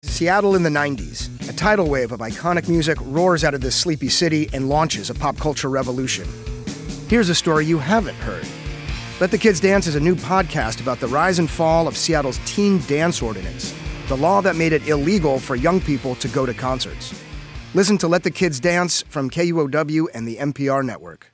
Seattle in the 90s. A tidal wave of iconic music roars out of this sleepy city and launches a pop culture revolution. Here's a story you haven't heard. Let the Kids Dance is a new podcast about the rise and fall of Seattle's teen dance ordinance, the law that made it illegal for young people to go to concerts. Listen to Let the Kids Dance from KUOW and the NPR network.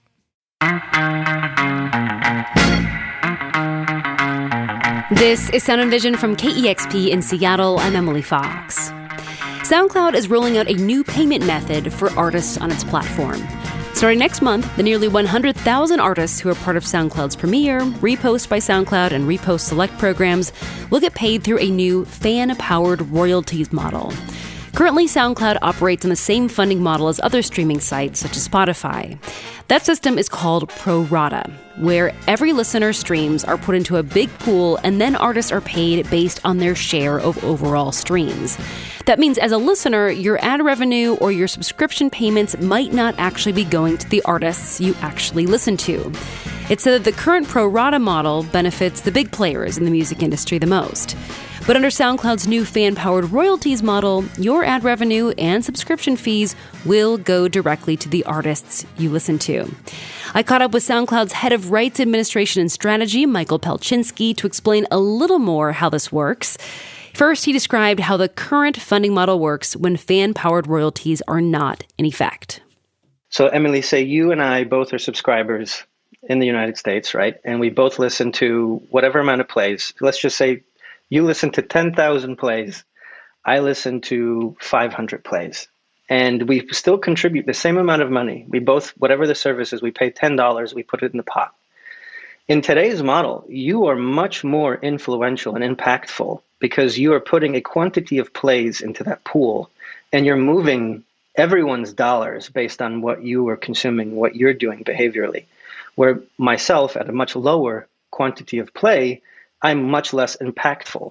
This is Sound and Vision from KEXP in Seattle. I'm Emily Fox. SoundCloud is rolling out a new payment method for artists on its platform. Starting next month, the nearly 100,000 artists who are part of SoundCloud's Premiere, Repost by SoundCloud, and Repost Select programs will get paid through a new fan-powered royalties model. Currently, SoundCloud operates on the same funding model as other streaming sites, such as Spotify. That system is called pro rata, where every listener's streams are put into a big pool and then artists are paid based on their share of overall streams. That means as a listener, your ad revenue or your subscription payments might not actually be going to the artists you actually listen to. It's said that the current pro rata model benefits the big players in the music industry the most. But under SoundCloud's new fan-powered royalties model, your ad revenue and subscription fees will go directly to the artists you listen to. I caught up with SoundCloud's head of rights administration and strategy, Michael Pelczynski, to explain a little more how this works. First, he described how the current funding model works when fan-powered royalties are not in effect. So, Emily, say you and I both are subscribers in the United States, right? And we both listen to whatever amount of plays. Let's just say you listen to 10,000 plays. I listen to 500 plays. And we still contribute the same amount of money. We both, whatever the service is, we pay $10, we put it in the pot. In today's model, you are much more influential and impactful because you are putting a quantity of plays into that pool and you're moving everyone's dollars based on what you are consuming, what you're doing behaviorally. Where myself, at a much lower quantity of play, I'm much less impactful.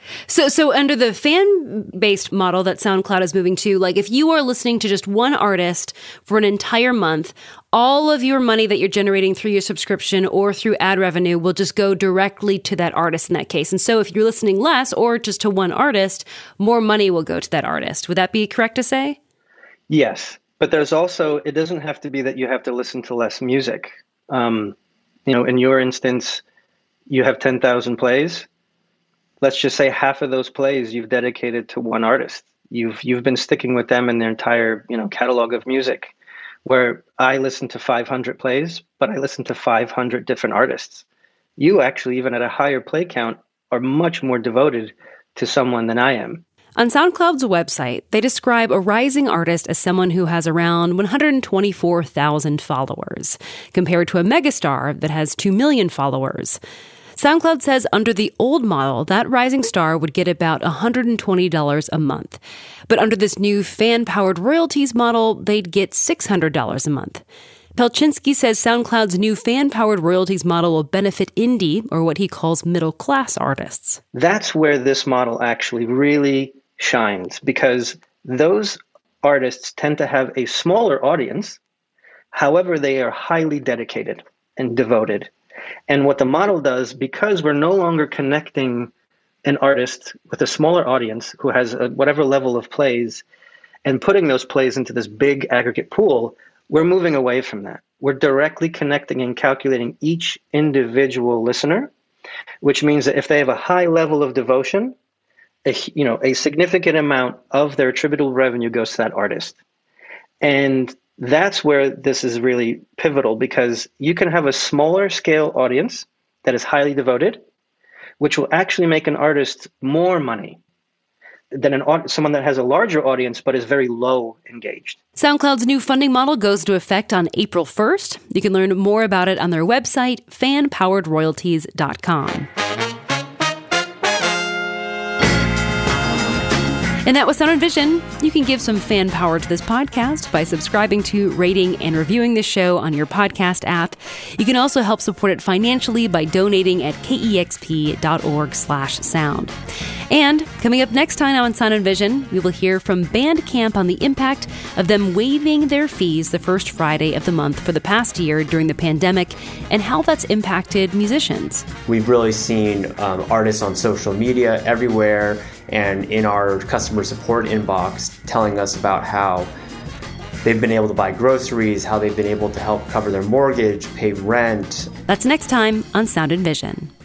So under the fan-based model that SoundCloud is moving to, like if you are listening to just one artist for an entire month, all of your money that you're generating through your subscription or through ad revenue will just go directly to that artist in that case. And so if you're listening less or just to one artist, more money will go to that artist. Would that be correct to say? Yes, but there's also, it doesn't have to be that you have to listen to less music. In your instance, you have 10,000 plays. Let's just say half of those plays you've dedicated to one artist. You've been sticking with them in their entire, catalog of music. Where I listen to 500 plays, but I listen to 500 different artists. You actually, even at a higher play count, are much more devoted to someone than I am. On SoundCloud's website, they describe a rising artist as someone who has around 124,000 followers, compared to a megastar that has 2 million followers. SoundCloud says under the old model, that rising star would get about $120 a month. But under this new fan-powered royalties model, they'd get $600 a month. Pelczynski says SoundCloud's new fan-powered royalties model will benefit indie, or what he calls middle-class artists. That's where this model actually really shines, because those artists tend to have a smaller audience. However, they are highly dedicated and devoted. And what the model does, because we're no longer connecting an artist with a smaller audience who has whatever level of plays and putting those plays into this big aggregate pool, we're moving away from that. We're directly connecting and calculating each individual listener, which means that if they have a high level of devotion, a significant amount of their attributable revenue goes to that artist. And that's where this is really pivotal, because you can have a smaller scale audience that is highly devoted, which will actually make an artist more money than someone that has a larger audience but is very low engaged. SoundCloud's new funding model goes into effect on April 1st. You can learn more about it on their website, fanpoweredroyalties.com. And that was Sound and Vision. You can give some fan power to this podcast by subscribing to, rating, and reviewing this show on your podcast app. You can also help support it financially by donating at kexp.org/sound. And coming up next time on Sound and Vision, we will hear from Bandcamp on the impact of them waiving their fees the first Friday of the month for the past year during the pandemic and how that's impacted musicians. We've really seen artists on social media everywhere and in our customer support inbox telling us about how they've been able to buy groceries, how they've been able to help cover their mortgage, pay rent. That's next time on Sound and Vision.